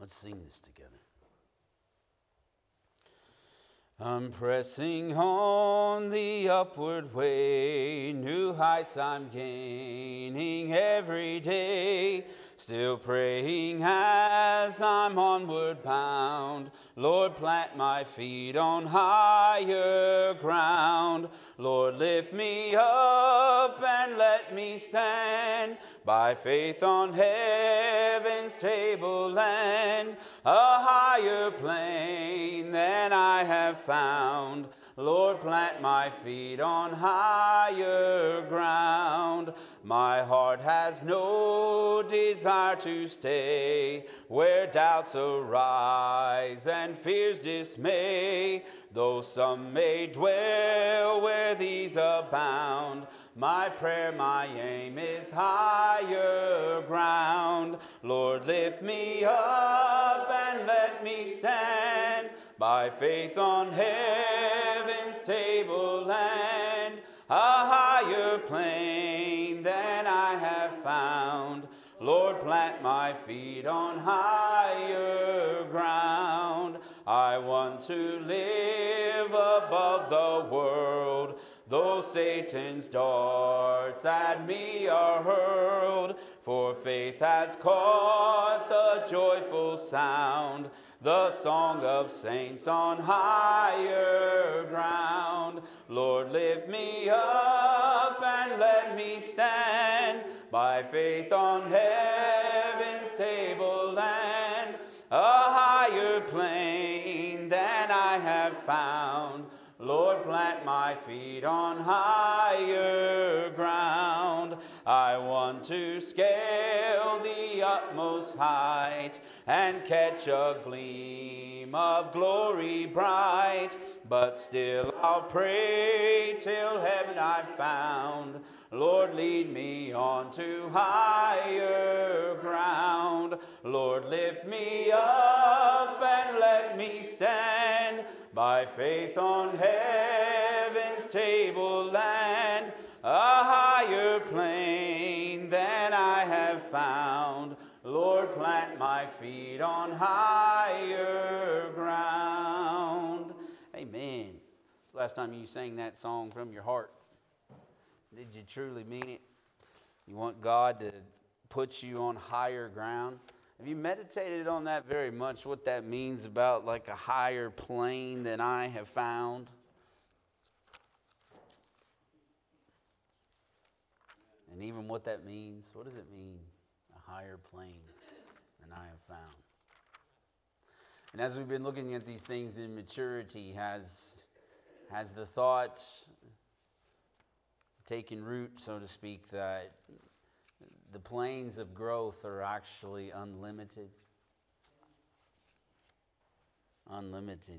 Let's sing this together. I'm pressing on the upward way, new heights I'm gaining every day, still praying as I'm onward bound. Lord, plant my feet on higher ground. Lord, lift me up and let me stand by faith on heaven's tableland, a higher plane than I have found. Lord, plant my feet on higher ground. My heart has no desire to stay where doubts arise and fears dismay. Though some may dwell where these abound, my prayer, my aim is higher ground. Lord, lift me up and let me stand by faith on heaven's tableland, a higher plane than I have found. Lord, plant my feet on higher ground. I want to live above the world, though Satan's darts at me are hurled. For faith has caught the joyful sound, the song of saints on higher ground. Lord, lift me up and let me stand by faith on heaven's tableland, a higher plane than I have found. Lord, plant my feet on higher ground. I want to scale the utmost height and catch a gleam of glory bright. But still I'll pray till heaven I've found. Lord, lead me on to higher ground. Lord, lift me up and let me stand by faith on heaven's tableland, a higher plane than I have found. Lord, plant my feet on higher ground. Amen. It's the last time you sang that song from your heart. Did you truly mean it? You want God to put you on higher ground? Have you meditated on that very much, what that means about like a higher plane than I have found? And even what that means, what does it mean, a higher plane than I have found? And as we've been looking at these things in maturity, has the thought taken root, so to speak, that the planes of growth are actually unlimited? Unlimited.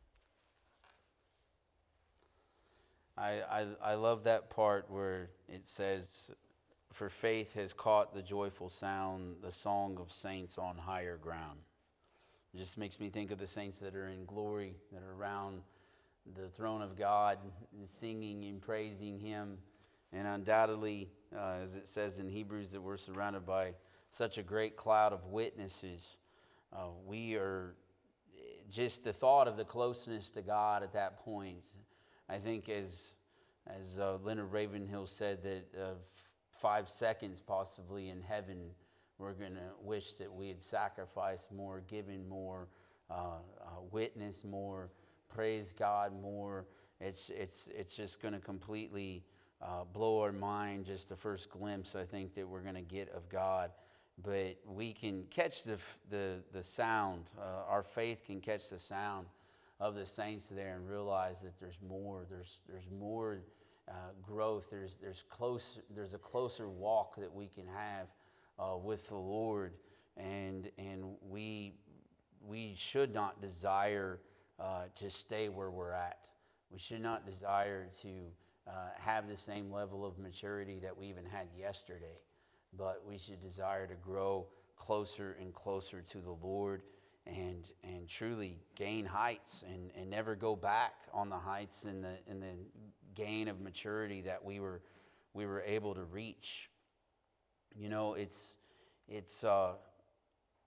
I love that part where it says, for faith has caught the joyful sound, the song of saints on higher ground. It just makes me think of the saints that are in glory, that are around the throne of God, singing and praising Him. And undoubtedly, as it says in Hebrews, that we're surrounded by such a great cloud of witnesses. We are just the thought of the closeness to God at that point. I think as Leonard Ravenhill said, that 5 seconds possibly in heaven, we're going to wish that we had sacrificed more, given more, witnessed more, praised God more. It's just going to completely blow our mind, just the first glimpse I think that we're going to get of God. But we can catch the sound. Our faith can catch the sound of the saints there and realize that there's more. There's more growth. There's a closer walk that we can have with the Lord, and we should not desire to stay where we're at. We should not desire to have the same level of maturity that we even had yesterday, but we should desire to grow closer and closer to the Lord and truly gain heights and never go back on the heights and the gain of maturity that we were able to reach. You know, it's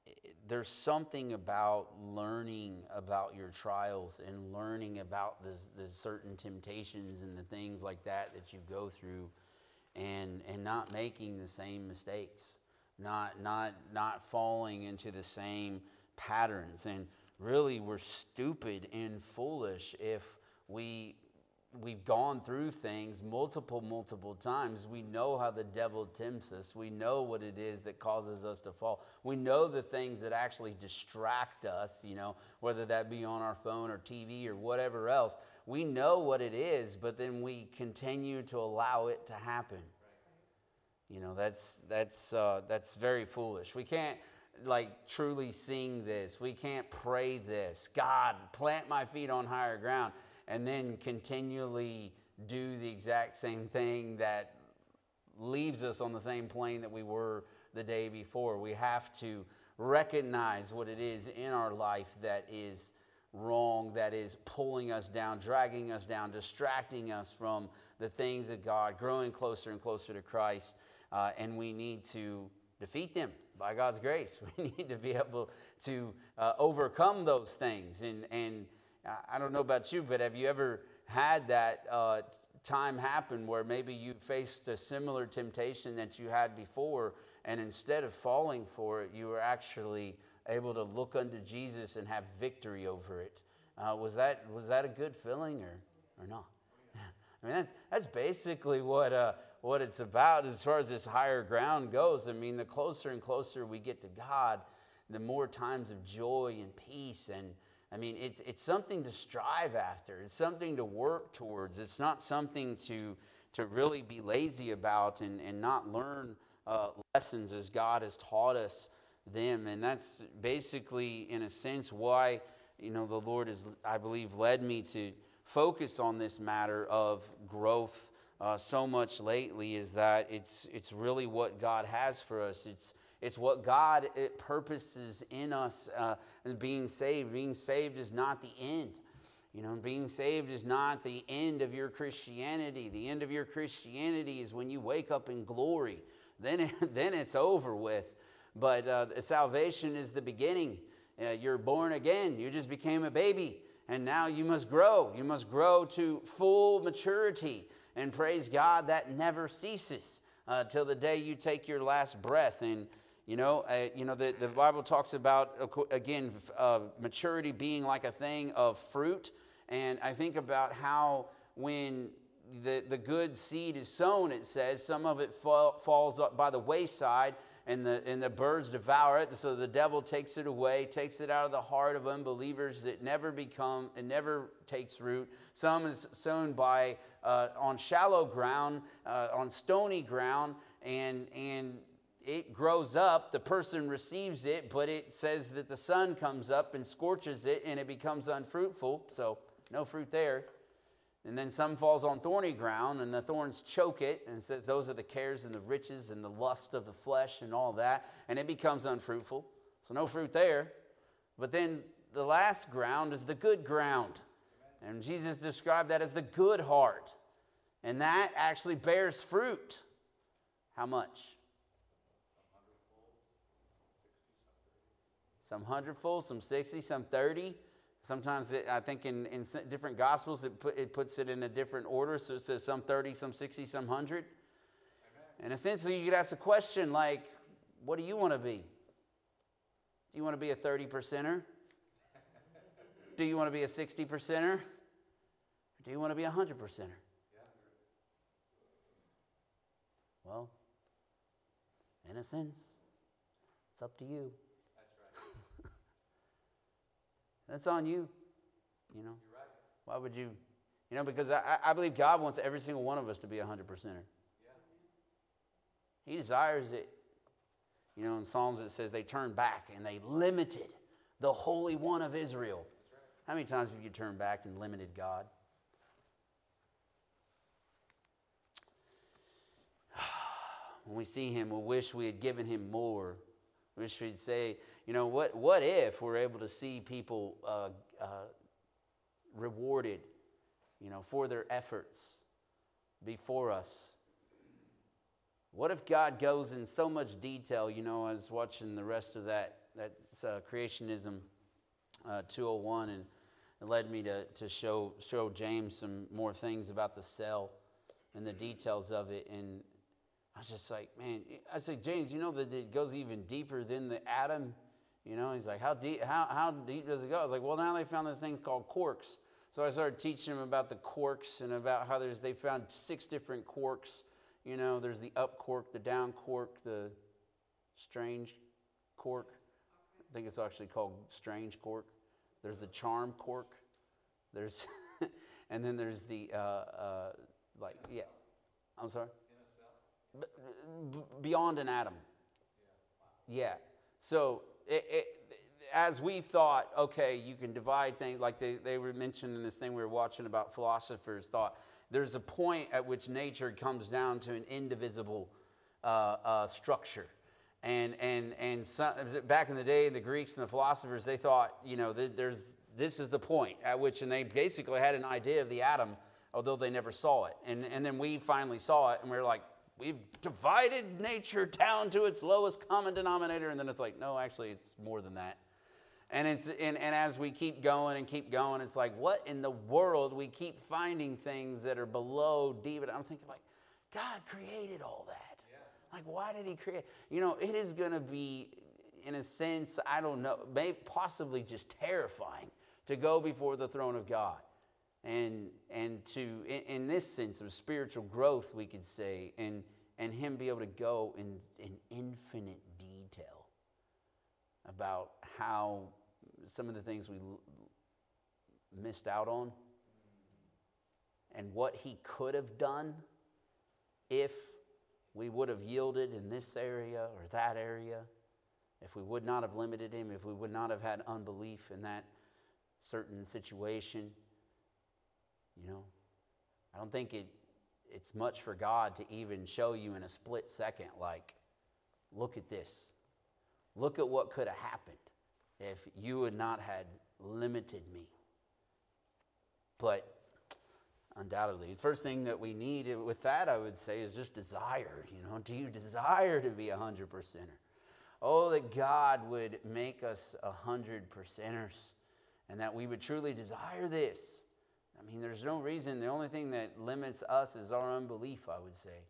there's something about learning about your trials and learning about the certain temptations and the things like that you go through, and not making the same mistakes, not falling into the same patterns. And really, we're stupid and foolish if we've gone through things multiple times. We know how the devil tempts us. We know what it is that causes us to fall. We know the things that actually distract us, whether that be on our phone or TV or whatever else. We know what it is, but then we continue to allow it to happen. That's very foolish. We can't truly sing this. We can't pray this. God, plant my feet on higher ground, and then continually do the exact same thing that leaves us on the same plane that we were the day before. We have to recognize what it is in our life that is wrong, that is pulling us down, dragging us down, distracting us from the things of God, growing closer and closer to Christ, and we need to defeat them by God's grace. We need to be able to overcome those things. And I don't know about you, but have you ever had that time happen where maybe you faced a similar temptation that you had before, and instead of falling for it, you were actually able to look unto Jesus and have victory over it? Was that a good feeling or not? I mean, that's basically what it's about as far as this higher ground goes. I mean, the closer and closer we get to God, the more times of joy and peace. And I mean, it's something to strive after. It's something to work towards. It's not something to really be lazy about and not learn lessons as God has taught us them. And that's basically, in a sense, why the Lord has, I believe, led me to focus on this matter of growth so much lately, is that it's really what God has for us. It's what God purposes in us, being saved. Being saved is not the end. Being saved is not the end of your Christianity. The end of your Christianity is when you wake up in glory. Then it's over with. But salvation is the beginning. You're born again. You just became a baby. And now you must grow. You must grow to full maturity. And praise God, that never ceases till the day you take your last breath. And the Bible talks about, again, maturity being like a thing of fruit. And I think about how when the good seed is sown, it says some of it falls up by the wayside, and the birds devour it. So the devil takes it away, takes it out of the heart of unbelievers. It never takes root. Some is sown by on shallow ground, on stony ground, and it grows up. The person receives it, but it says that the sun comes up and scorches it, and it becomes unfruitful. So no fruit there. And then some falls on thorny ground, and the thorns choke it, and it says those are the cares and the riches and the lust of the flesh and all that, and it becomes unfruitful. So no fruit there. But then the last ground is the good ground. And Jesus described that as the good heart. And that actually bears fruit. How much? Some 100-fold, some 60, some 30. Sometimes I think in different Gospels it puts it in a different order. So it says some 30, some 60, some 100. Amen. And essentially you could ask a question like, what do you want to be? Do you want to be a 30%er? Do you want to be a 60%er? Or do you want to be a 100%er? Well, in a sense, it's up to you. That's on you, You're right. Why would you? Because I believe God wants every single one of us to be a 100%er. Yeah. He desires it. In Psalms it says they turned back and they limited the Holy One of Israel. Right. How many times have you turned back and limited God? When we see him, we'll wish we had given him more. Wish we'd say, what if we're able to see people rewarded, for their efforts before us? What if God goes in so much detail? I was watching the rest of that that's Creationism 201, and it led me to show James some more things about the cell and the details of it. And I was just like, man, I said, James, you know that it goes even deeper than the atom? You know, he's like, how deep does it go? I was like, well, now they found this thing called quarks. So I started teaching him about the quarks and about how they found 6 different quarks. You know, there's the up quark, the down quark, the strange quark. I think it's actually called strange quark. There's the charm quark. There's, and then there's the, I'm sorry? Beyond an atom. Yeah. So as we've thought, okay, you can divide things, like they were mentioned in this thing we were watching about philosophers thought, there's a point at which nature comes down to an indivisible structure. And some, back in the day, the Greeks and the philosophers, they thought, you know, this is the point at which, and they basically had an idea of the atom, although they never saw it. And then we finally saw it, and we were like, we've divided nature down to its lowest common denominator. And then it's like, no, actually, it's more than that. And as we keep going, it's like, what in the world? We keep finding things that are below deep. And I'm thinking, like, God created all that. Like, why did he create? You know, it is going to be, in a sense, I don't know, maybe possibly just terrifying to go before the throne of God. And to, in this sense of spiritual growth, we could say, and him be able to go in infinite detail about how some of the things we missed out on and what he could have done if we would have yielded in this area or that area, if we would not have limited him, if we would not have had unbelief in that certain situation. You know, I don't think it's much for God to even show you in a split second, like, look at this. Look at what could have happened if you had not had limited me. But undoubtedly, the first thing that we need with that, I would say, is just desire. You know, do you desire to be a 100%er? Oh, that God would make us 100%ers and that we would truly desire this. I mean, there's no reason. The only thing that limits us is our unbelief, I would say.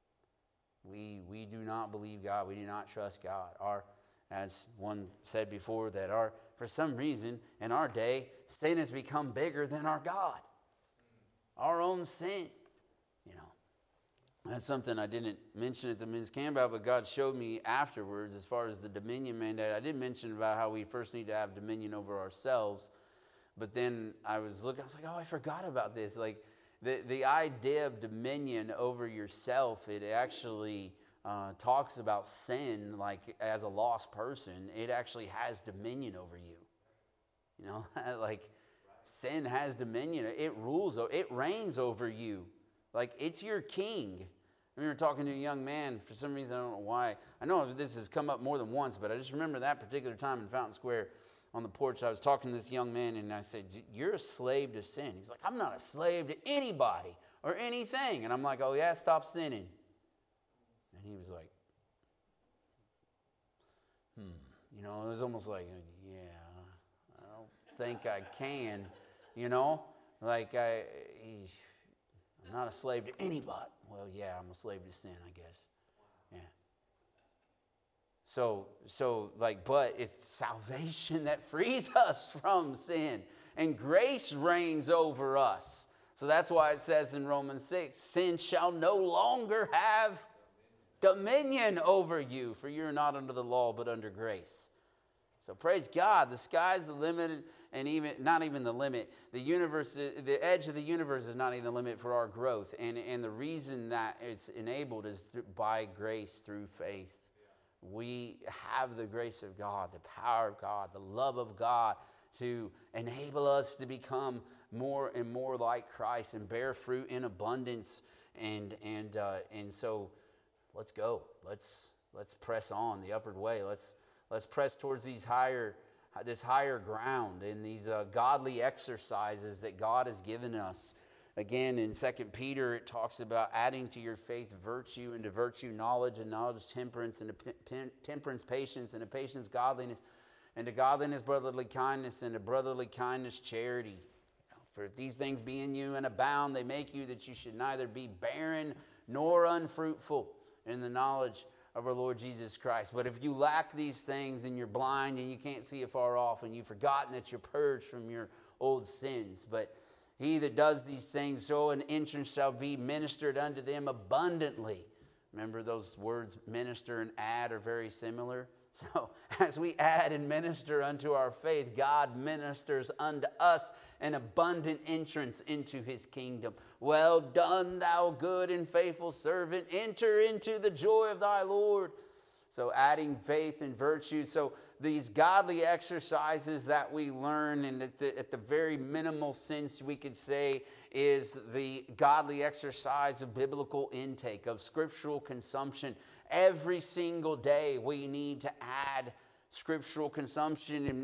We do not believe God. We do not trust God. As one said before, for some reason in our day, sin has become bigger than our God. Our own sin. You know, that's something I didn't mention at the men's camp about, but God showed me afterwards as far as the dominion mandate. I did mention about how we first need to have dominion over ourselves. But then I was looking, I was like, oh, I forgot about this. Like the idea of dominion over yourself, it actually talks about sin, like as a lost person, it actually has dominion over you. You know, like sin has dominion. It rules, it reigns over you. Like it's your king. I remember talking to a young man, for some reason, I don't know why. I know this has come up more than once, but I just remember that particular time in Fountain Square. On the porch, I was talking to this young man, and I said, you're a slave to sin. He's like, I'm not a slave to anybody or anything. And I'm like, oh, yeah, stop sinning. And he was like, You know, it was almost like, yeah, I don't think I can, you know. Like, I'm not a slave to anybody. Well, yeah, I'm a slave to sin, I guess. Yeah. So like, but it's salvation that frees us from sin. And grace reigns over us. So that's why it says in Romans 6, sin shall no longer have dominion over you, for you're not under the law, but under grace. So praise God, the sky's the limit, and even not even the limit. The universe, the edge of the universe is not even the limit for our growth. And the reason that it's enabled is by grace through faith. We have the grace of God, the power of God, the love of God to enable us to become more and more like Christ and bear fruit in abundance. And so let's go. Let's press on the upward way. Let's press towards this higher ground and these godly exercises that God has given us Again, in 2 Peter, it talks about adding to your faith virtue, and to virtue knowledge, and knowledge temperance, and to temperance patience, and to patience godliness, and to godliness brotherly kindness, and to brotherly kindness charity. For if these things be in you and abound, they make you that you should neither be barren nor unfruitful in the knowledge of our Lord Jesus Christ. But if you lack these things, and you're blind and you can't see afar off, and you've forgotten that you're purged from your old sins, but he that does these things, so an entrance shall be ministered unto them abundantly. Remember, those words minister and add are very similar. So as we add and minister unto our faith, God ministers unto us an abundant entrance into his kingdom. Well done, thou good and faithful servant. Enter into the joy of thy Lord. So adding faith and virtue. So these godly exercises that we learn, and at the very minimal sense we could say, is the godly exercise of biblical intake, of scriptural consumption. Every single day we need to add scriptural consumption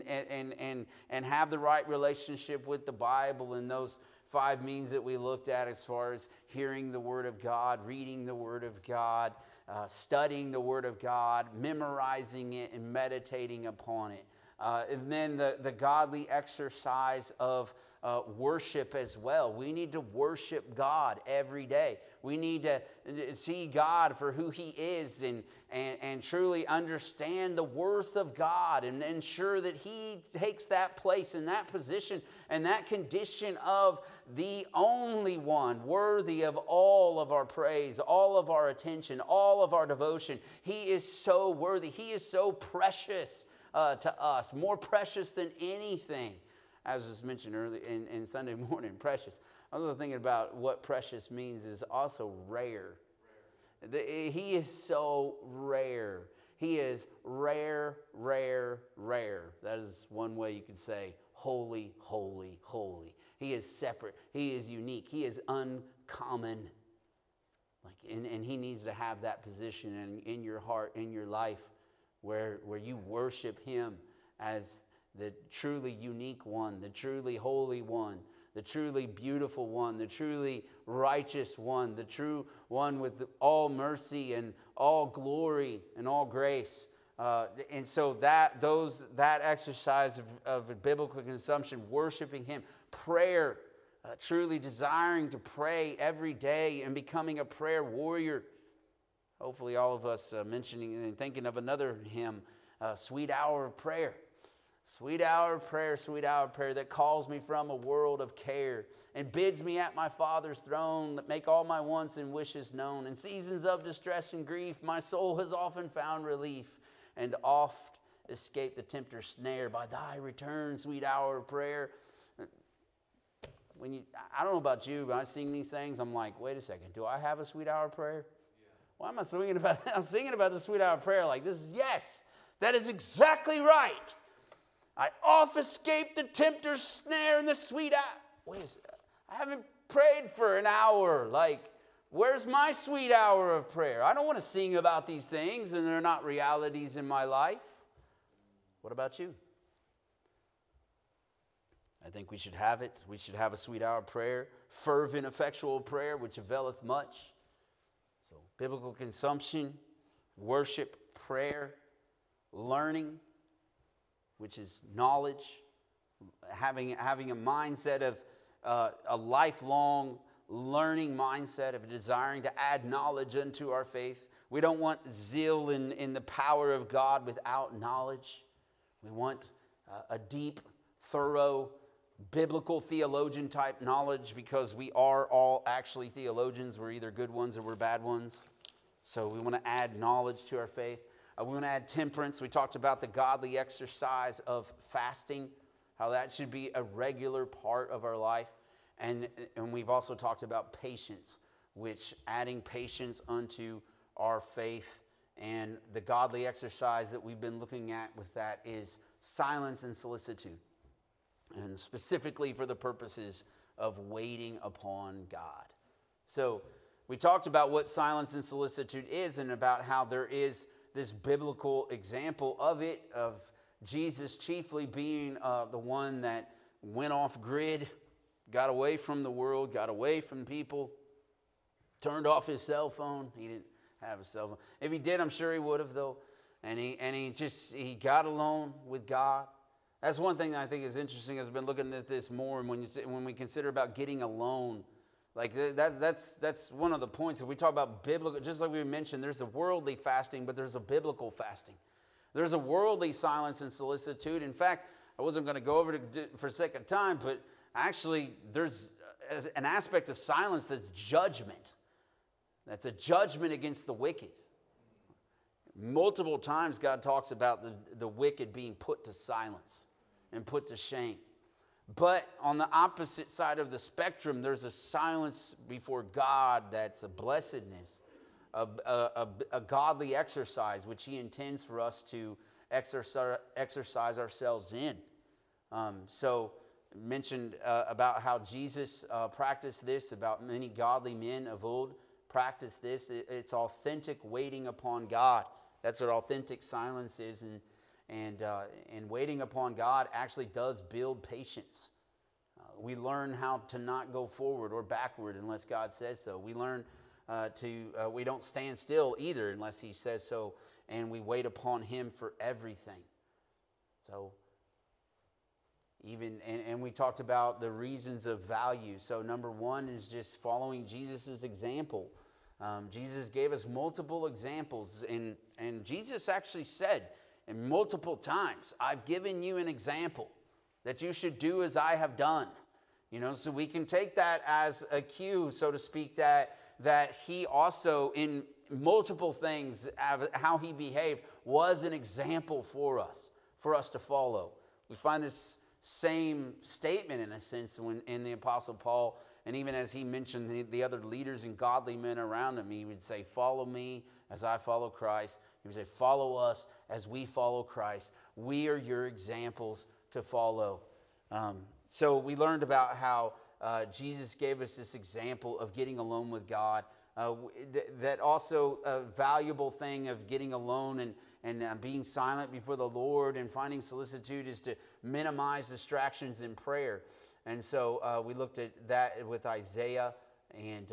and have the right relationship with the Bible, and those 5 means that we looked at as far as hearing the Word of God, reading the Word of God, studying the Word of God, memorizing it, and meditating upon it. And then the godly exercise of worship as well. We need to worship God every day. We need to see God for who he is, and truly understand the worth of God, and ensure that he takes that place and that position and that condition of the only one worthy of all of our praise, all of our attention, all of our devotion. He is so worthy. He is so precious to us, more precious than anything. As was mentioned earlier in Sunday morning, precious. I was thinking about what precious means is also rare. He is so rare. He is rare, rare, rare. That is one way you could say holy, holy, holy. He is separate. He is unique. He is uncommon. And he needs to have that position in your heart, in your life, where you worship him as the truly unique one, the truly holy one, the truly beautiful one, the truly righteous one, the true one with all mercy and all glory and all grace. And so that exercise of biblical consumption, worshiping him, prayer, truly desiring to pray every day and becoming a prayer warrior. Hopefully all of us mentioning and thinking of another hymn, Sweet Hour of Prayer. Sweet hour of prayer, sweet hour of prayer that calls me from a world of care and bids me at my Father's throne, make all my wants and wishes known. In seasons of distress and grief, my soul has often found relief and oft escaped the tempter's snare. By thy return, sweet hour of prayer. I don't know about you, but I sing these things, I'm like, wait a second, do I have a sweet hour of prayer? Yeah. Why am I singing about that? I'm singing about the sweet hour of prayer like this is, yes, that is exactly right. I oft escape the tempter's snare and the sweet hour. Wait a second. I haven't prayed for an hour. Like, where's my sweet hour of prayer? I don't want to sing about these things and they're not realities in my life. What about you? I think we should have it. We should have a sweet hour of prayer. Fervent, effectual prayer, which availeth much. So, biblical consumption, worship, prayer, learning, which is knowledge, having a mindset of a lifelong learning mindset of desiring to add knowledge unto our faith. We don't want zeal in the power of God without knowledge. We want a deep, thorough, biblical theologian type knowledge, because we are all actually theologians. We're either good ones or we're bad ones. So we want to add knowledge to our faith. We want to add temperance. We talked about the godly exercise of fasting, how that should be a regular part of our life. And we've also talked about patience, which adding patience unto our faith. And the godly exercise that we've been looking at with that is silence and solicitude. And specifically for the purposes of waiting upon God. So we talked about what silence and solicitude is, and about how there is this biblical example of it, of Jesus chiefly being the one that went off grid got away from the world, got away from people, turned off his cell phone. He didn't have a cell phone. If he did, I'm sure he would have, though. And he got alone with God. That's one thing that I think is interesting. I've been looking at this more, and when we consider about getting alone, like that's one of the points. If we talk about biblical, just like we mentioned, there's a worldly fasting, but there's a biblical fasting. There's a worldly silence and solicitude. In fact, I wasn't going to go over it for a second time, but actually there's an aspect of silence that's judgment. That's a judgment against the wicked. Multiple times God talks about the wicked being put to silence and put to shame. But on the opposite side of the spectrum, there's a silence before God that's a blessedness, a godly exercise, which he intends for us to exercise ourselves in. So mentioned about how Jesus practiced this, about many godly men of old practiced this. It's authentic waiting upon God. That's what authentic silence is, and waiting upon God actually does build patience. We learn how to not go forward or backward unless God says so. We learn we don't stand still either unless he says so, and we wait upon him for everything. So and we talked about the reasons of value. So number one is just following Jesus' example. Jesus gave us multiple examples, and Jesus actually said in multiple times, I've given you an example that you should do as I have done. So we can take that as a cue, so to speak, that he also, in multiple things, how he behaved, was an example for us to follow. We find this same statement, in a sense, in the Apostle Paul, and even as he mentioned the other leaders and godly men around him, he would say, follow me as I follow Christ. He would say, follow us as we follow Christ. We are your examples to follow. So we learned about how Jesus gave us this example of getting alone with God. That also a valuable thing of getting alone and being silent before the Lord and finding solicitude is to minimize distractions in prayer. And so we looked at that with Isaiah, and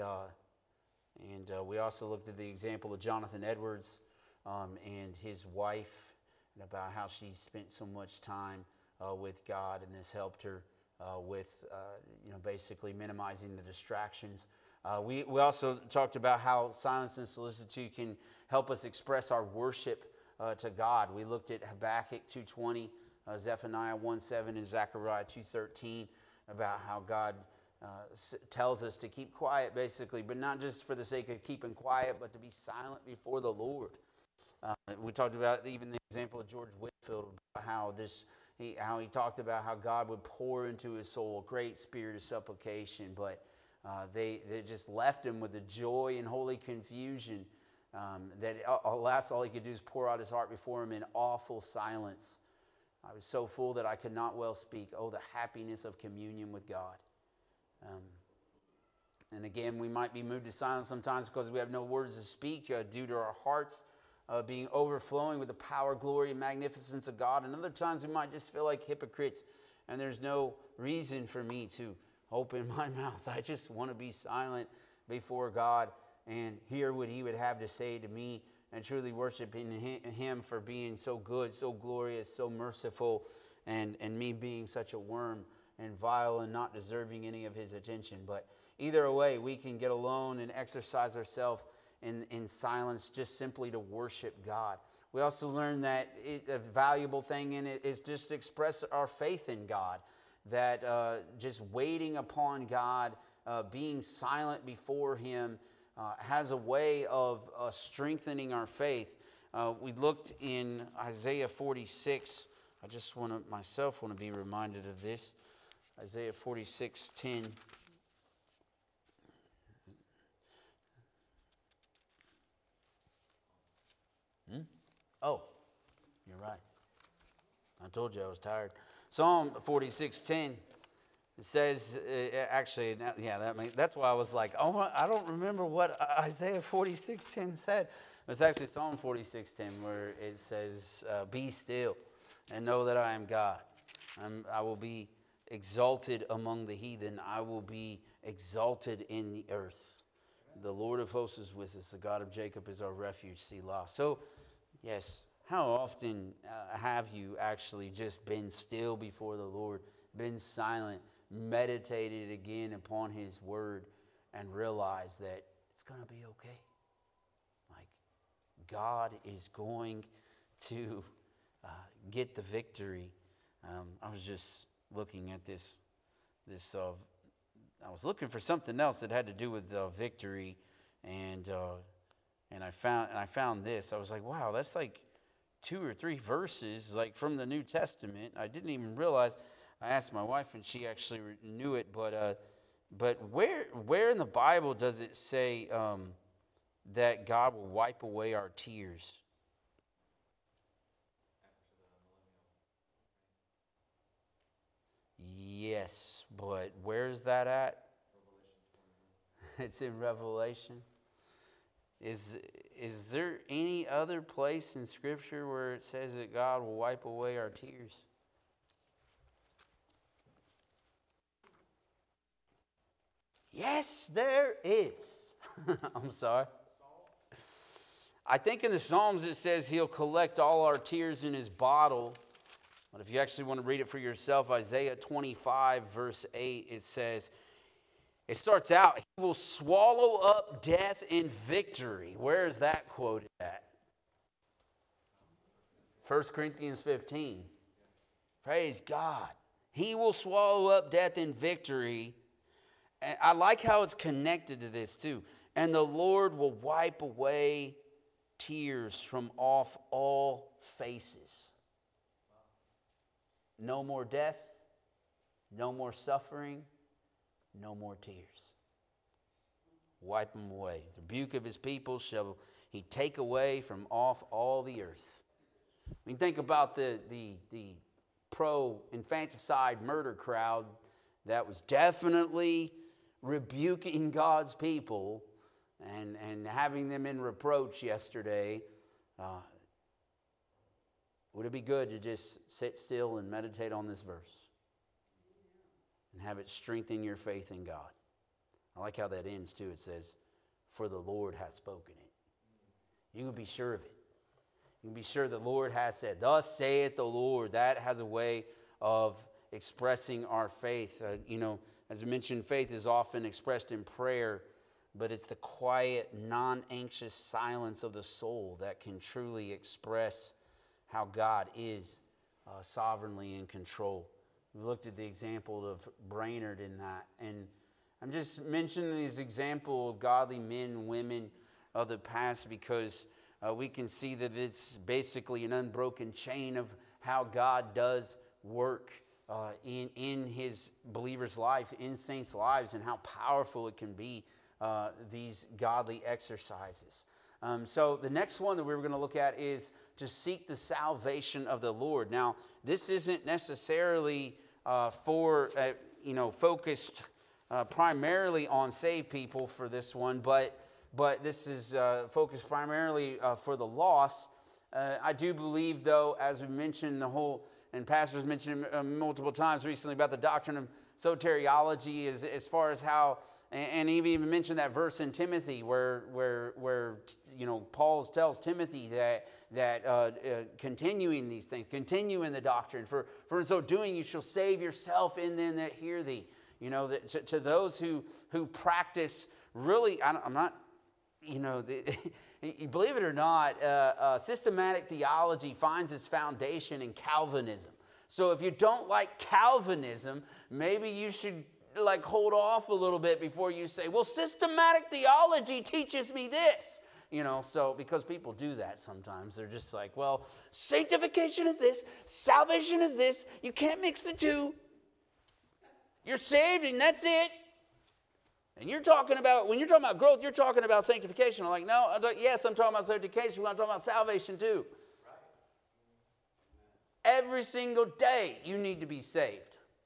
we also looked at the example of Jonathan Edwards and his wife, and about how she spent so much time with God, and this helped her with basically minimizing the distractions. We also talked about how silence and solicitude can help us express our worship to God. We looked at Habakkuk 2:20, Zephaniah 1:7, and Zechariah 2:13, about how God tells us to keep quiet, basically, but not just for the sake of keeping quiet, but to be silent before the Lord. We talked about even the example of George Whitefield, how he talked about how God would pour into his soul a great spirit of supplication, but they just left him with the joy and holy confusion that alas, all he could do is pour out his heart before him in awful silence. I was so full that I could not well speak. Oh, the happiness of communion with God. And again, we might be moved to silence sometimes because we have no words to speak due to our hearts being overflowing with the power, glory, and magnificence of God. And other times we might just feel like hypocrites, and there's no reason for me to open my mouth. I just want to be silent before God and hear what he would have to say to me, and truly worshiping him for being so good, so glorious, so merciful, and me being such a worm and vile and not deserving any of his attention. But either way, we can get alone and exercise ourselves in silence just simply to worship God. We also learn that a valuable thing in it is just to express our faith in God, that just waiting upon God, being silent before him, has a way of strengthening our faith. We looked in Isaiah 46. I just want to be reminded of this. Isaiah 46:10. Oh, you're right. I told you I was tired. Psalm 46:10. It says, that's why I was like, oh, I don't remember what Isaiah 46:10 said. It's actually Psalm 46:10 where it says, be still and know that I am God. I will be exalted among the heathen, I will be exalted in the earth. The Lord of hosts is with us. The God of Jacob is our refuge, Selah. So, yes, how often have you actually just been still before the Lord, been silent, meditated again upon His word, and realized that it's going to be okay? Like, God is going to get the victory. I was just looking at this. I was looking for something else that had to do with victory, and I found this. I was like, wow, that's like 2 or 3 verses, like from the New Testament. I didn't even realize. I asked my wife, and she actually knew it. But where in the Bible does it say that God will wipe away our tears? Yes, but where's that at? It's in Revelation. Is there any other place in Scripture where it says that God will wipe away our tears? Yes, there is. I'm sorry. I think in the Psalms it says He'll collect all our tears in His bottle. But if you actually want to read it for yourself, Isaiah 25, verse 8, it starts out, He will swallow up death in victory. Where is that quoted at? 1 Corinthians 15. Praise God. He will swallow up death in victory. And I like how it's connected to this too. And the Lord will wipe away tears from off all faces. No more death, no more suffering, no more tears. Wipe them away. The rebuke of His people shall He take away from off all the earth. I mean, think about the pro-infanticide murder crowd that was definitely rebuking God's people and having them in reproach yesterday. Would it be good to just sit still and meditate on this verse and have it strengthen your faith in God? I like how that ends too. It says, for the Lord hath spoken it. You can be sure of it. You can be sure the Lord has said, thus saith the Lord. That has a way of expressing our faith. As I mentioned, faith is often expressed in prayer, but it's the quiet, non-anxious silence of the soul that can truly express how God is sovereignly in control. We looked at the example of Brainerd in that. And I'm just mentioning these examples of godly men and women of the past because we can see that it's basically an unbroken chain of how God does work in His believers' life, in saints' lives, and how powerful it can be, these godly exercises. So the next one that we're going to look at is to seek the salvation of the Lord. Now, this isn't necessarily focused primarily on saved people for this one, but this is focused primarily for the lost. I do believe, though, as we mentioned, and pastors mentioned multiple times recently about the doctrine of soteriology, as far as how. And he even mentioned that verse in Timothy where Paul tells Timothy that continuing these things, continue in the doctrine. For in so doing you shall save yourself and them that hear thee. To those who practice really, I'm not, believe it or not, systematic theology finds its foundation in Calvinism. So if you don't like Calvinism, maybe you should hold off a little bit before you say, well, systematic theology teaches me this. So because people do that sometimes. They're just like, well, sanctification is this, salvation is this. You can't mix the two. You're saved and that's it. And when you're talking about growth, you're talking about sanctification. I'm like, no, yes, I'm talking about sanctification, but I'm talking about salvation too. Every single day you need to be saved.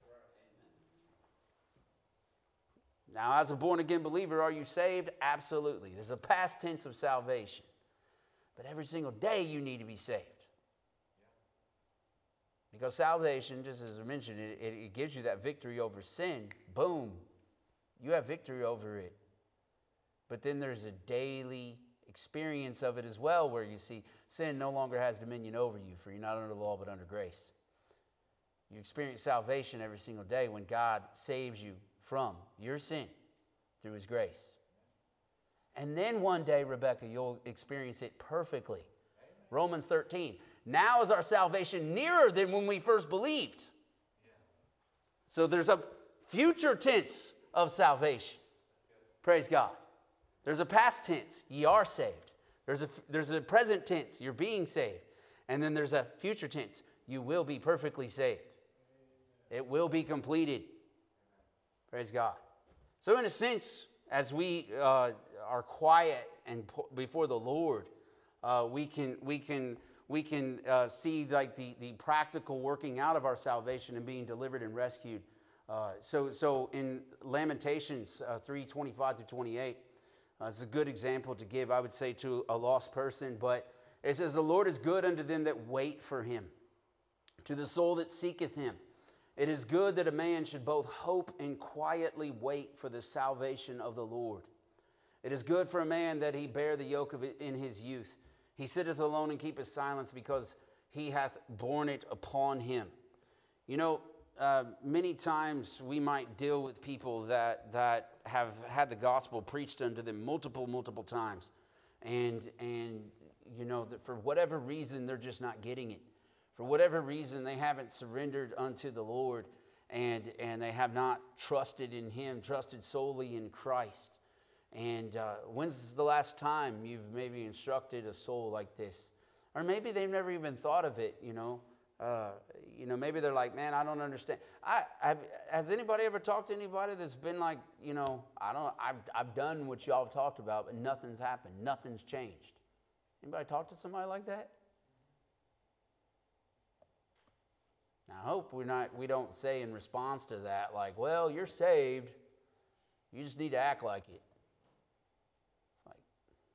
Now, as a born-again believer, are you saved? Absolutely. There's a past tense of salvation. But every single day you need to be saved. Because salvation, just as I mentioned, it gives you that victory over sin. Boom. You have victory over it. But then there's a daily experience of it as well, where you see sin no longer has dominion over you, for you're not under the law but under grace. You experience salvation every single day when God saves you from your sin through his grace. And then one day, Rebecca, you'll experience it perfectly. Romans 13. Now is our salvation nearer than when we first believed. So there's a future tense of salvation. Praise God. There's a past tense, ye are saved. There's a present tense, you're being saved. And then there's a future tense, you will be perfectly saved. It will be completed. Praise God. So in a sense, as we are quiet and before the Lord, we can see like the practical working out of our salvation and being delivered and rescued. So in Lamentations 3:25 through 28, it's a good example to give, I would say, to a lost person. But it says, the Lord is good unto them that wait for him, to the soul that seeketh him. It is good that a man should both hope and quietly wait for the salvation of the Lord. It is good for a man that he bear the yoke of it in his youth. He sitteth alone and keepeth silence, because he hath borne it upon him. You know, many times we might deal with people that have had the gospel preached unto them multiple times. And you know, that for whatever reason, they're just not getting it. For whatever reason, they haven't surrendered unto the Lord, and they have not trusted in him, trusted solely in Christ. And when's the last time you've maybe instructed a soul like this? Or maybe they've never even thought of it, you know. Maybe they're like, man, I don't understand. Has anybody ever talked to anybody that's been like, you know, I've done what y'all have talked about, but nothing's happened. Nothing's changed. Anybody talk to somebody like that? Now, I hope we don't say in response to that, like, well, you're saved. You just need to act like it. It's like,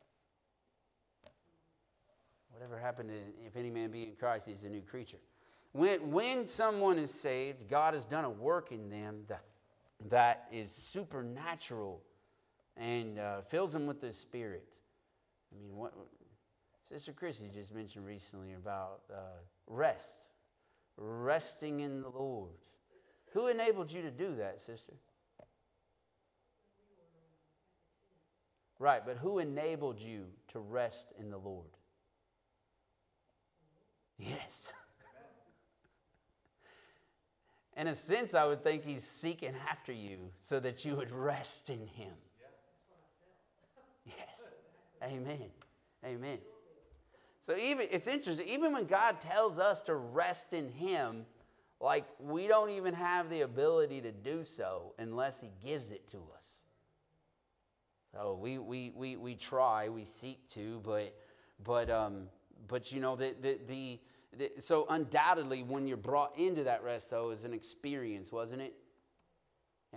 whatever happened to, if any man be in Christ, he's a new creature. When someone is saved, God has done a work in them that is supernatural and fills them with the Spirit. I mean, what Sister Chrissy just mentioned recently about resting in the Lord. Who enabled you to do that, sister? Right, but who enabled you to rest in the Lord? Yes. In a sense, I would think he's seeking after you so that you would rest in him. Yes. Amen. Amen. So it's interesting, even when God tells us to rest in him, like we don't even have the ability to do so unless he gives it to us. So we try, we seek to, but you know, so undoubtedly when you're brought into that rest, though, is an experience, wasn't it? Yeah.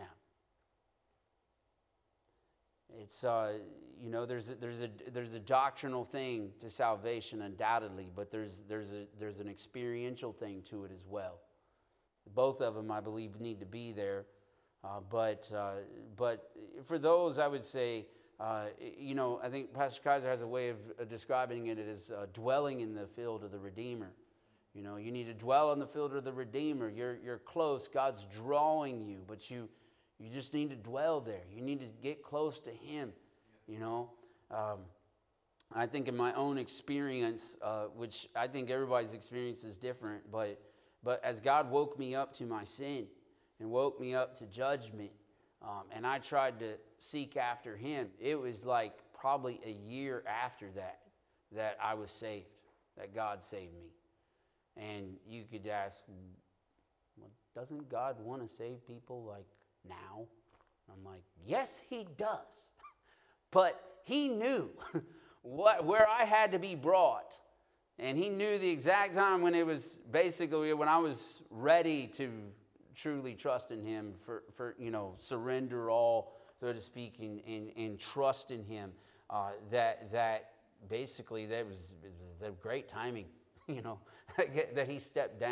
It's you know, there's a doctrinal thing to salvation, undoubtedly, but there's an experiential thing to it as well. Both of them, I believe, need to be there. But for those, I would say, you know, I think Pastor Kaiser has a way of describing it as dwelling in the field of the Redeemer. You know, you need to dwell in the field of the Redeemer. You're close. God's drawing you, but you just need to dwell there. You need to get close to him, you know. I think in my own experience, which I think everybody's experience is different, but as God woke me up to my sin and woke me up to judgment, and I tried to seek after him, it was like probably a year after that I was saved, that God saved me. And you could ask, well, doesn't God want to save people like now? I'm like, yes, he does. But he knew where I had to be brought. And he knew the exact time when it was basically when I was ready to truly trust in him, for you know, surrender all, so to speak, and trust in him. That basically it was great timing, you know, that he stepped down.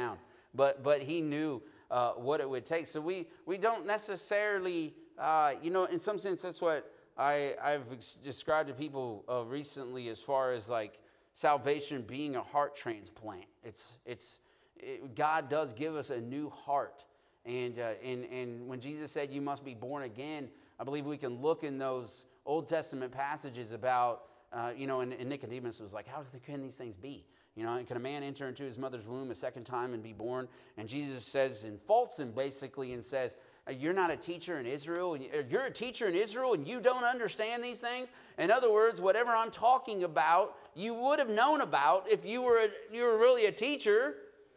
but he knew what it would take. So we don't necessarily, in some sense, that's what I've described to people recently as far as like salvation being a heart transplant. God does give us a new heart. And when Jesus said you must be born again, I believe we can look in those Old Testament passages about, and Nicodemus was like, how can these things be? Can a man enter into his mother's womb a second time and be born? And Jesus says and faults him basically and says, you're not a teacher in Israel. You're a teacher in Israel and you don't understand these things? In other words, whatever I'm talking about, you would have known about if you were really a teacher.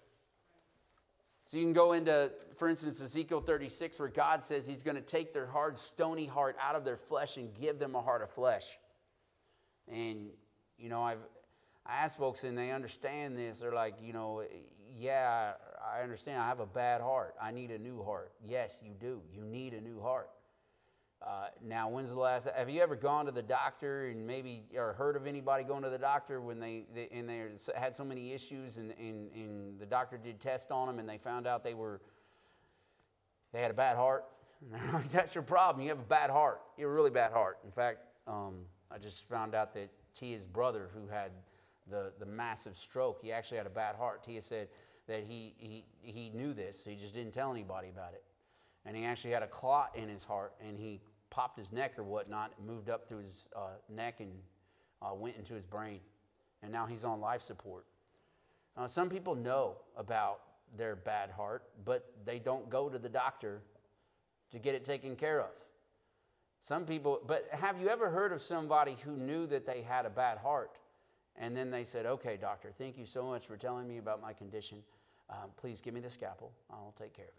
So you can go into, for instance, Ezekiel 36, where God says he's going to take their hard, stony heart out of their flesh and give them a heart of flesh. And, I ask folks and they understand this. They're like, yeah, I understand. I have a bad heart. I need a new heart. Yes, you do. You need a new heart. Now, when's the last? Have you ever gone to the doctor and maybe or heard of anybody going to the doctor when they had so many issues and the doctor did test on them and they found out they had a bad heart? And they're like, that's your problem. You have a bad heart. You have a really bad heart. In fact, I just found out that Tia's brother, who had the massive stroke, he actually had a bad heart. Tia said that he knew this. He just didn't tell anybody about it. And he actually had a clot in his heart, and he popped his neck or whatnot, moved up through his neck and went into his brain. And now he's on life support. Some people know about their bad heart, but they don't go to the doctor to get it taken care of. Some people, but have you ever heard of somebody who knew that they had a bad heart, and then they said, okay, doctor, thank you so much for telling me about my condition. Please give me the scalpel. I'll take care of it.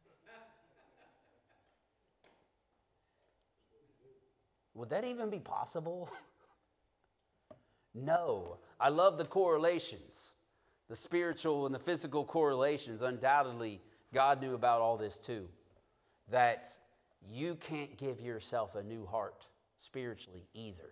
Would that even be possible? No. I love the correlations, the spiritual and the physical correlations. Undoubtedly, God knew about all this too. That you can't give yourself a new heart spiritually either.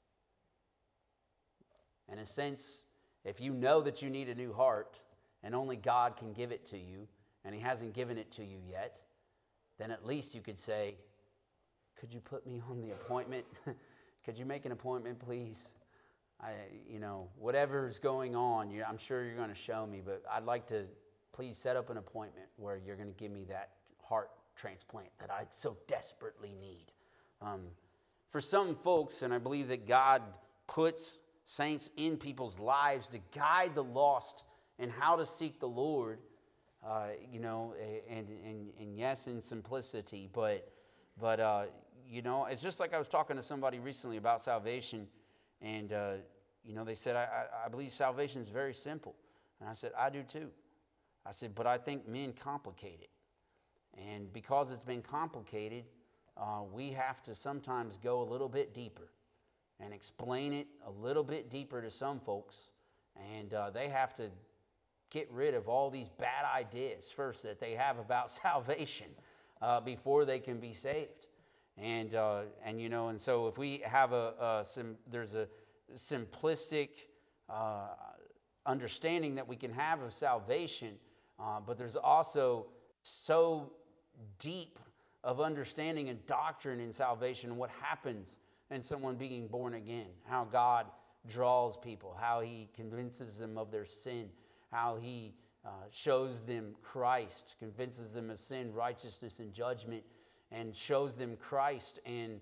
In a sense, if you know that you need a new heart and only God can give it to you, and He hasn't given it to you yet, then at least you could say, could you put me on the appointment? Could you make an appointment, please? Whatever's going on, I'm sure you're going to show me, but I'd like to please set up an appointment where you're going to give me that heart transplant that I so desperately need. For some folks, and I believe that God puts saints in people's lives to guide the lost and how to seek the Lord, and yes, in simplicity, but it's just like I was talking to somebody recently about salvation, and, they said, I believe salvation is very simple. And I said, I do too. I said, but I think men complicate it. And because it's been complicated, we have to sometimes go a little bit deeper and explain it a little bit deeper to some folks. And they have to get rid of all these bad ideas first that they have about salvation before they can be saved. And so if we have there's a simplistic understanding that we can have of salvation, but there's also so deep of understanding and doctrine in salvation and what happens in someone being born again, how God draws people, how He convinces them of their sin, how He shows them Christ, convinces them of sin, righteousness, and judgment, and shows them Christ and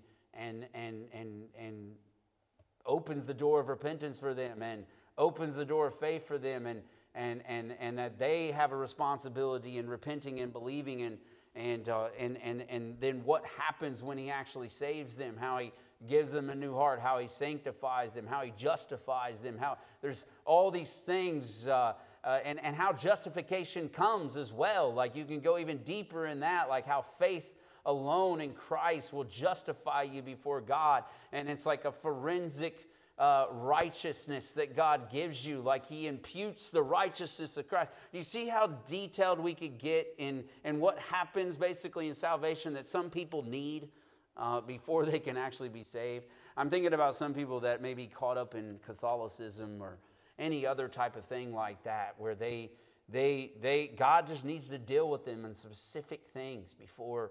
opens the door of repentance for them and opens the door of faith for them, and that they have a responsibility in repenting and believing, and then what happens when He actually saves them, how He gives them a new heart, how He sanctifies them, how He justifies them, how there's all these things, and how justification comes as well. Like you can go even deeper in that, like how faith alone in Christ will justify you before God. And it's like a forensic righteousness that God gives you, like He imputes the righteousness of Christ. Do you see how detailed we could get in what happens basically in salvation that some people need before they can actually be saved? I'm thinking about some people that may be caught up in Catholicism or any other type of thing like that, where they God just needs to deal with them in specific things before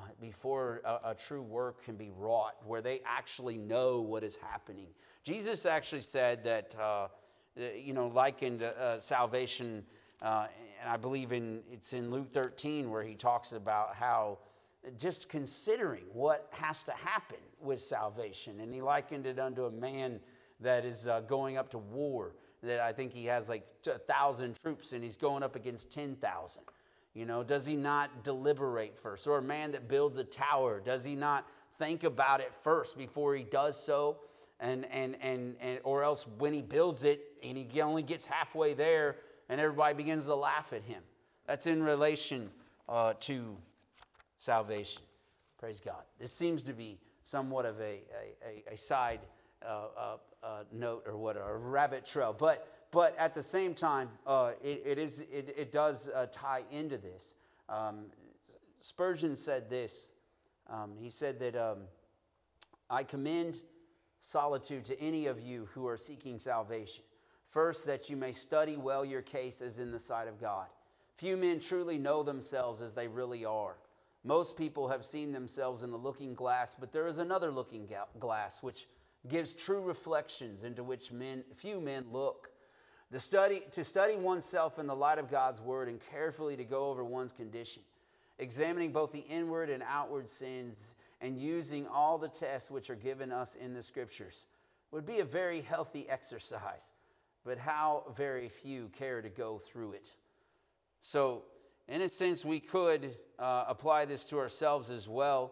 a true work can be wrought, where they actually know what is happening. Jesus actually said that, likened salvation, and I believe it's in Luke 13 where he talks about how just considering what has to happen with salvation. And he likened it unto a man that is going up to war, that I think he has like 1,000 troops and he's going up against 10,000. Does he not deliberate first? Or a man that builds a tower, does he not think about it first before he does so? Or else when he builds it and he only gets halfway there and everybody begins to laugh at him. That's in relation to salvation. Praise God. This seems to be somewhat of a side note or what, a rabbit trail. But at the same time, it does tie into this. Spurgeon said this. He said that I commend solitude to any of you who are seeking salvation. First, that you may study well your case as in the sight of God. Few men truly know themselves as they really are. Most people have seen themselves in a looking glass, but there is another looking glass which gives true reflections into which few men look. To study oneself in the light of God's word and carefully to go over one's condition, examining both the inward and outward sins and using all the tests which are given us in the scriptures would be a very healthy exercise, but how very few care to go through it. So, in a sense, we could apply this to ourselves as well,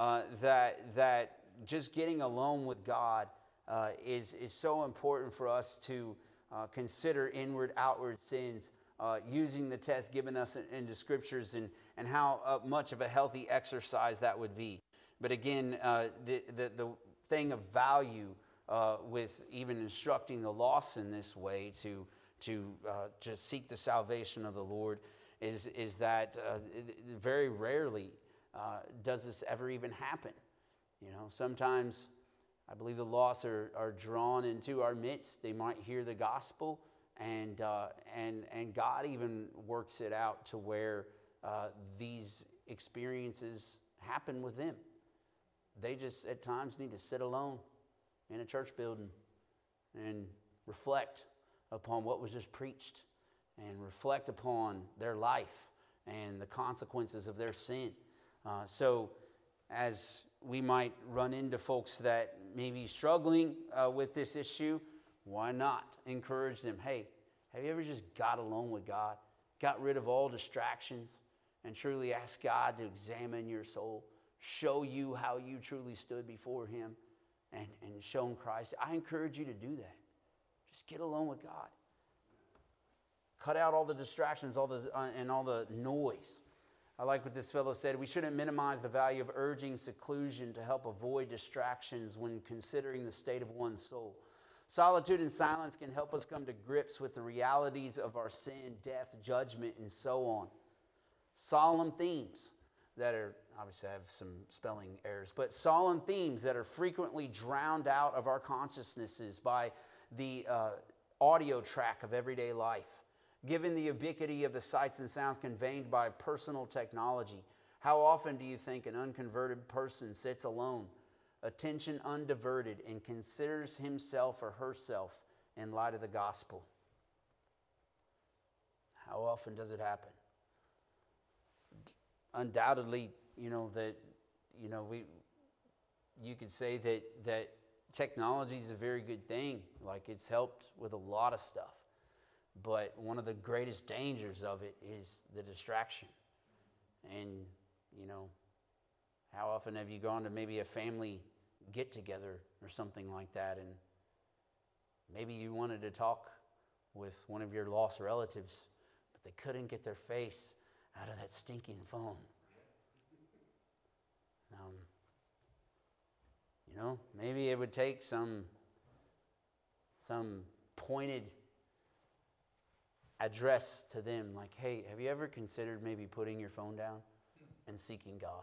that just getting alone with God is so important for us to consider inward, outward sins, using the test given us in the scriptures, and how much of a healthy exercise that would be. But again, the thing of value with even instructing the lost in this way to just seek the salvation of the Lord is that very rarely does this ever even happen. Sometimes I believe the lost are drawn into our midst. They might hear the gospel, and God even works it out to where these experiences happen with them. They just at times need to sit alone in a church building and reflect upon what was just preached, and reflect upon their life and the consequences of their sin. So as we might run into folks that may be struggling with this issue, why not encourage them? Hey, have you ever just got alone with God, got rid of all distractions, and truly asked God to examine your soul, show you how you truly stood before Him, and shown Christ? I encourage you to do that. Just get alone with God. Cut out all the distractions, and all the noise. I like what this fellow said. We shouldn't minimize the value of urging seclusion to help avoid distractions when considering the state of one's soul. Solitude and silence can help us come to grips with the realities of our sin, death, judgment, and so on. Solemn themes that are, obviously I have some spelling errors, but solemn themes that are frequently drowned out of our consciousnesses by the audio track of everyday life. Given the ubiquity of the sights and sounds conveyed by personal technology, how often do you think an unconverted person sits alone, attention undiverted, and considers himself or herself in light of the gospel? How often does it happen? Undoubtedly, you could say that technology is a very good thing. Like, it's helped with a lot of stuff. But one of the greatest dangers of it is the distraction. And, how often have you gone to maybe a family get-together or something like that, and maybe you wanted to talk with one of your lost relatives, but they couldn't get their face out of that stinking phone. Maybe it would take some pointed address to them, like, hey, have you ever considered maybe putting your phone down and seeking God?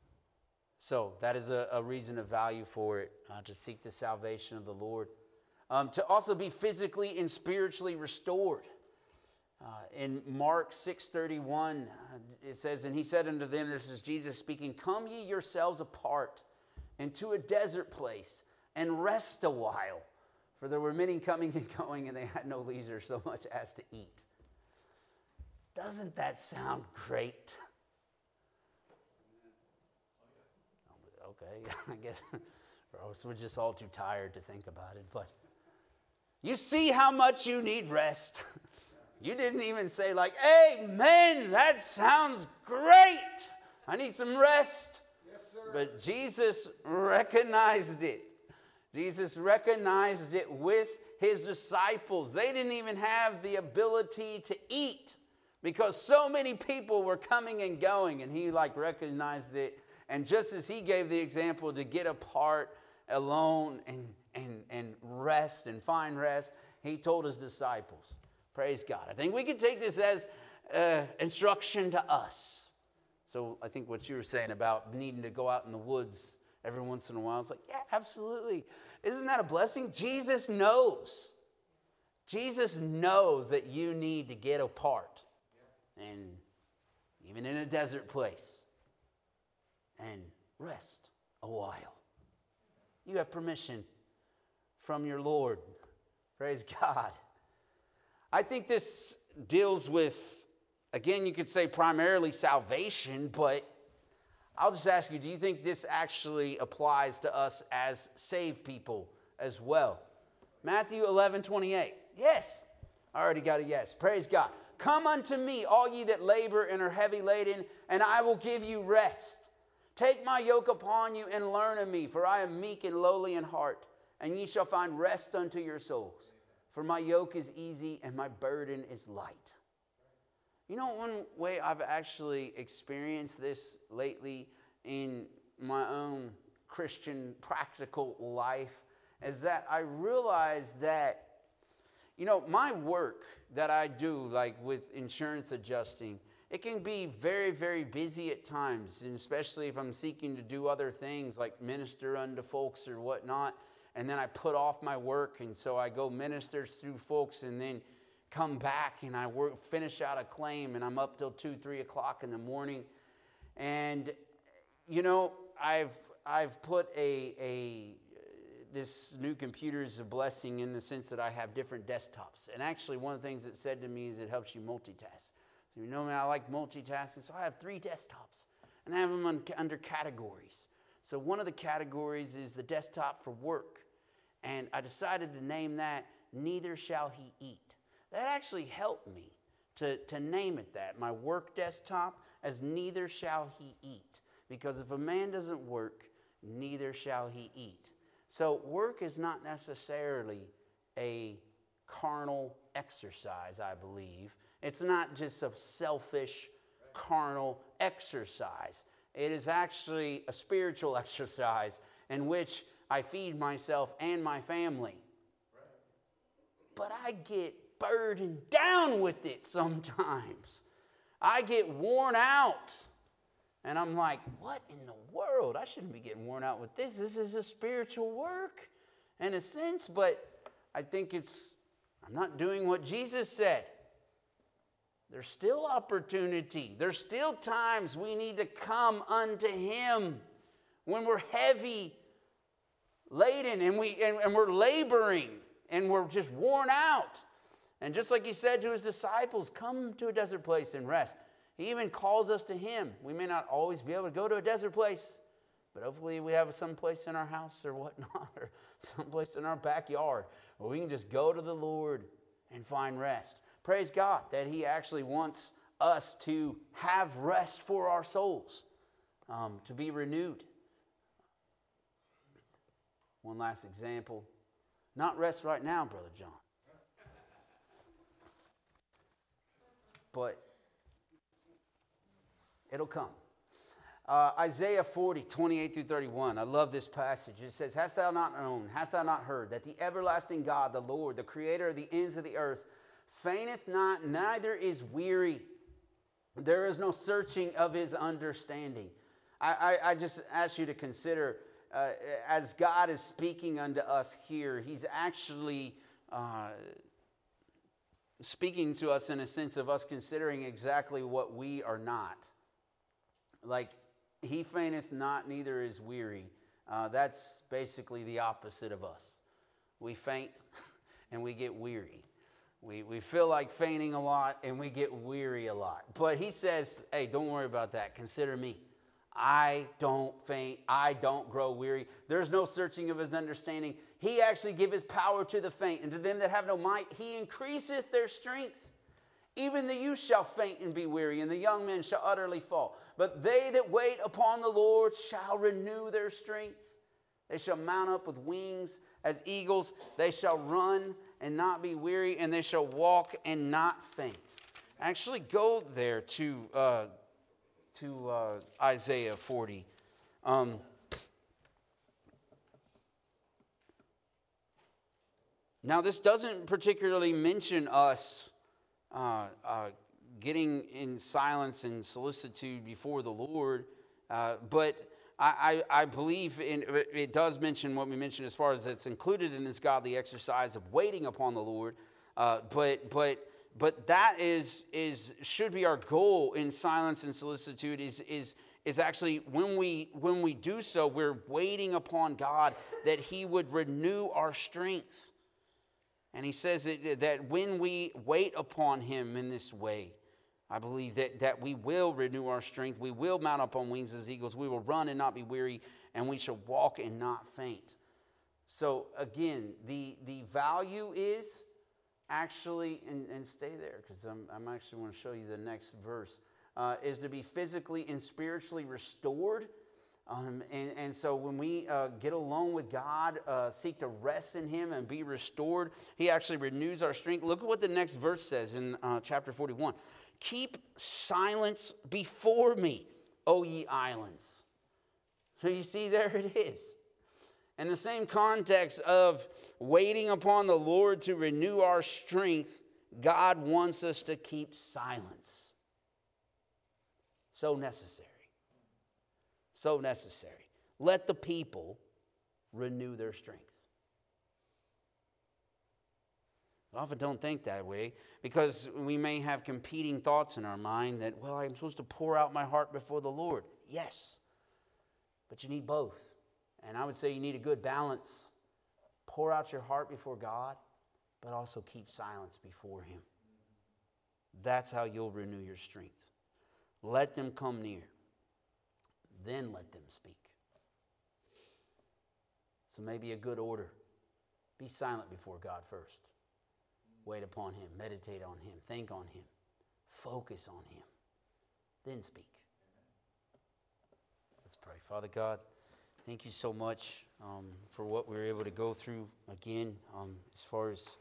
So that is a reason of value for it, to seek the salvation of the Lord. to also be physically and spiritually restored. In Mark 6:31, it says, and he said unto them, this is Jesus speaking, come ye yourselves apart into a desert place and rest a while. For there were many coming and going, and they had no leisure so much as to eat. Doesn't that sound great? Okay, I guess we're just all too tired to think about it. But you see how much you need rest. You didn't even say like, amen, that sounds great. I need some rest. Yes, sir. But Jesus recognized it. Jesus recognized it with his disciples. They didn't even have the ability to eat because so many people were coming and going, and he recognized it. And just as he gave the example to get apart alone and rest and find rest, he told his disciples, praise God. I think we can take this as instruction to us. So I think what you were saying about needing to go out in the woods every once in a while, it's like, yeah, absolutely. Isn't that a blessing? Jesus knows. Jesus knows that you need to get apart. And even in a desert place. And rest a while. You have permission from your Lord. Praise God. I think this deals with, again, you could say primarily salvation, but I'll just ask you, do you think this actually applies to us as saved people as well? Matthew 11:28. Yes. I already got a yes. Praise God. Come unto me, all ye that labor and are heavy laden, and I will give you rest. Take my yoke upon you and learn of me, for I am meek and lowly in heart, and ye shall find rest unto your souls. For my yoke is easy and my burden is light. You know, one way I've actually experienced this lately in my own Christian practical life is that I realized that, you know, my work that I do, like with insurance adjusting, it can be very, very busy at times, and especially if I'm seeking to do other things like minister unto folks or whatnot, and then I put off my work, and so I go minister through folks and then come back and I finish out a claim, and I'm up till 2, 3 o'clock in the morning. And, you know, I've put this new computer is a blessing in the sense that I have different desktops. And actually one of the things it said to me is it helps you multitask. So you know me, I like multitasking, so I have 3 desktops, and I have them under categories. So one of the categories is the desktop for work, and I decided to name that, Neither Shall He Eat. That actually helped me to name it that, my work desktop, as Neither Shall He Eat. Because if a man doesn't work, neither shall he eat. So work is not necessarily a carnal exercise, I believe. It's not just a selfish, carnal exercise. It is actually a spiritual exercise in which I feed myself and my family. But I get burdened down with it sometimes. I get worn out. And I'm like, what in the world? I shouldn't be getting worn out with this. This is a spiritual work in a sense, but I think I'm not doing what Jesus said. There's still opportunity. There's still times we need to come unto Him when we're heavy laden and we're laboring and we're just worn out. And just like He said to His disciples, come to a desert place and rest. He even calls us to Him. We may not always be able to go to a desert place, but hopefully we have some place in our house or whatnot, or some place in our backyard where we can just go to the Lord and find rest. Praise God that He actually wants us to have rest for our souls, to be renewed. One last example. Not rest right now, Brother John. But it'll come. Isaiah 40, 28 through 31. I love this passage. It says, Hast thou not known, hast thou not heard, that the everlasting God, the Lord, the creator of the ends of the earth, fainteth not, neither is weary. There is no searching of His understanding. I just ask you to consider as God is speaking unto us here, he's actually speaking to us in a sense of us considering exactly what we are not. Like, he fainteth not, neither is weary. That's basically the opposite of us. We faint and we get weary. We feel like fainting a lot and we get weary a lot. But he says, hey, don't worry about that. Consider me. I don't faint. I don't grow weary. There's no searching of his understanding. He actually giveth power to the faint, and to them that have no might, he increaseth their strength. Even the youth shall faint and be weary, and the young men shall utterly fall. But they that wait upon the Lord shall renew their strength. They shall mount up with wings as eagles. They shall run and not be weary, and they shall walk and not faint. Actually, go there to Isaiah 40. Now, this doesn't particularly mention us getting in silence and solicitude before the Lord, but I believe it does mention what we mentioned as far as it's included in this godly exercise of waiting upon the Lord. But that should be our goal in silence and solicitude is actually when we do so, we're waiting upon God that he would renew our strength. And he says that when we wait upon him in this way, I believe that we will renew our strength. We will mount up on wings as eagles. We will run and not be weary, and we shall walk and not faint. So again, the value is actually, and stay there because I'm actually want to show you the next verse, is to be physically and spiritually restored. And so when we get alone with God, seek to rest in him and be restored, he actually renews our strength. Look at what the next verse says in chapter 41. Keep silence before me, O ye islands. So you see, there it is. In the same context of waiting upon the Lord to renew our strength, God wants us to keep silence. So necessary. So necessary. Let the people renew their strength. I often don't think that way because we may have competing thoughts in our mind that, well, I'm supposed to pour out my heart before the Lord. Yes, but you need both. And I would say you need a good balance. Pour out your heart before God, but also keep silence before him. That's how you'll renew your strength. Let them come near. Then let them speak. So maybe a good order. Be silent before God first. Wait upon him. Meditate on him. Think on him. Focus on him. Then speak. Let's pray. Father God, thank you so much for what we were able to go through again as far as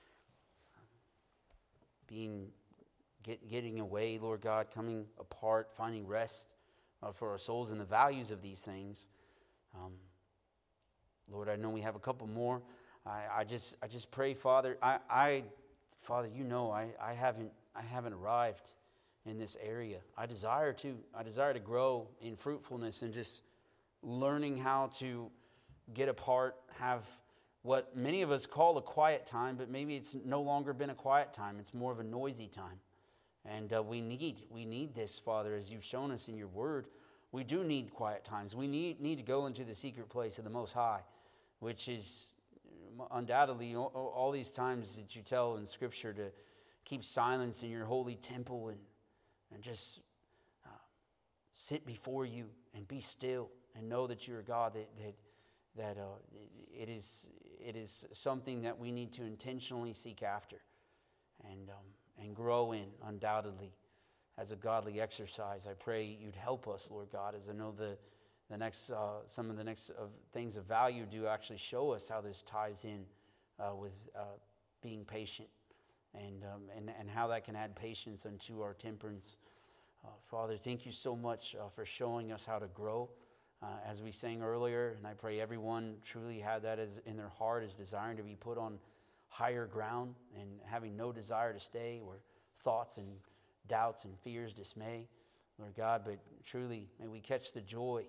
getting away, Lord God, coming apart, finding rest for our souls and the values of these things. Lord, I know we have a couple more. I just pray, Father. Father, you know I haven't arrived in this area. I desire to grow in fruitfulness and just learning how to get apart, have what many of us call a quiet time, but maybe it's no longer been a quiet time. It's more of a noisy time. And we need this, Father, as you've shown us in your word. We do need quiet times. We need to go into the secret place of the Most High, which is undoubtedly all these times that you tell in Scripture to keep silence in your holy temple and just sit before you and be still and know that you're God, that it is something that we need to intentionally seek after and grow in, undoubtedly, as a godly exercise. I pray you'd help us, Lord God, as I know some of the next things of value do actually show us how this ties in with being patient and how that can add patience unto our temperance. Father, thank you so much for showing us how to grow. As we sang earlier, and I pray everyone truly had that as in their heart, as desiring to be put on higher ground and having no desire to stay where thoughts and doubts and fears dismay, Lord God, but truly may we catch the joy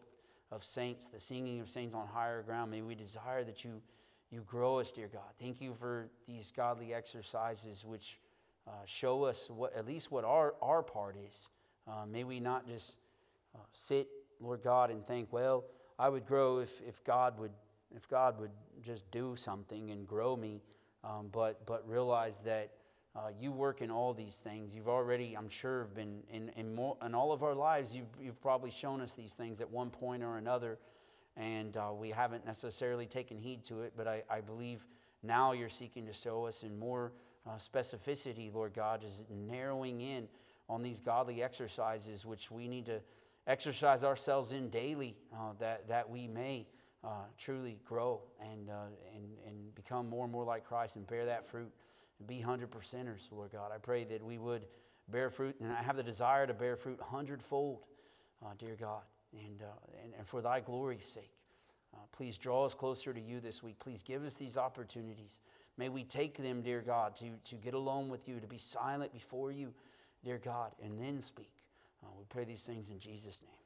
of saints, the singing of saints on higher ground. May we desire that you grow us, dear God. Thank you for these godly exercises which show us at least what our part is. May we not just sit, Lord God, and think, well, I would grow if God would just do something and grow me, but realize that you work in all these things. You've already, I'm sure, been in all of our lives. You've probably shown us these things at one point or another, and we haven't necessarily taken heed to it. But I believe now you're seeking to show us in more specificity, Lord God, is narrowing in on these godly exercises which we need to exercise ourselves in daily, that we may truly grow and become more and more like Christ and bear that fruit and be 100%ers, Lord God. I pray that we would bear fruit, and I have the desire to bear fruit 100-fold, dear God, and for thy glory's sake. Please draw us closer to you this week. Please give us these opportunities. May we take them, dear God, to get alone with you, to be silent before you, dear God, and then speak. We pray these things in Jesus' name.